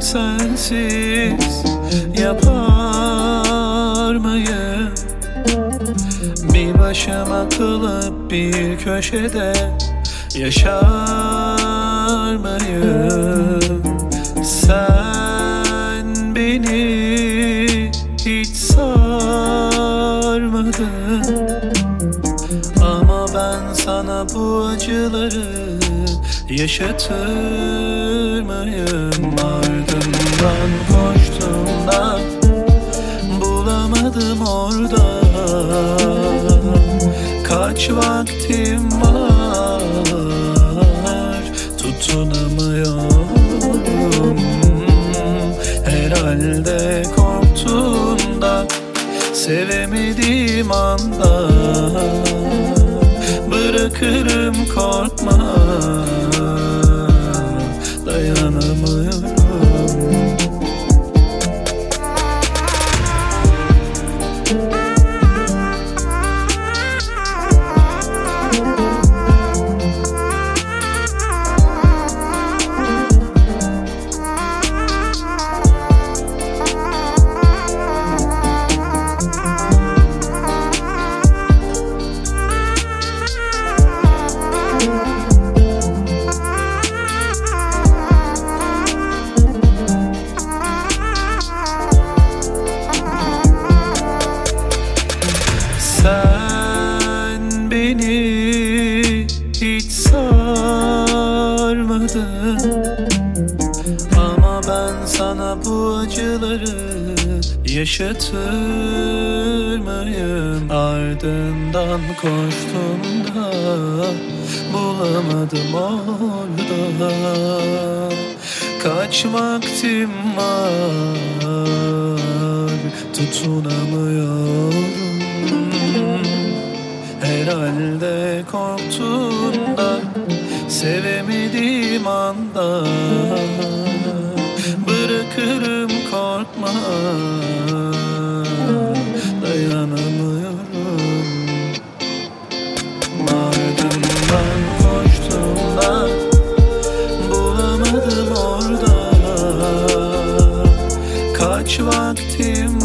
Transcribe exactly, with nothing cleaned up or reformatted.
sensiz yapar mıyım? Bir başıma kalıp bir köşede yaşar mıyım? Sen beni hiç sarmadın, ama ben sana bu acıları yaşatır mıyım? Ardından koştum da bulamadım orada. Kaç vaktim var, tutunamıyorum. Herhalde korktuğumda, sevemediğim anda bırakırım, korkma, dayanamıyorum. Sen beni hiç sarmadın, ama ben sana bu acıları yaşatır mıyım? Ardından koştum da bulamadım orada. Kaç vaktim var, tutunamıyorum. Herhalde korktuğumda, sevemediğim anda bırakırım, korkma, dayanamıyorum. Ardından koştum da bulamadım orada. Kaç vaktim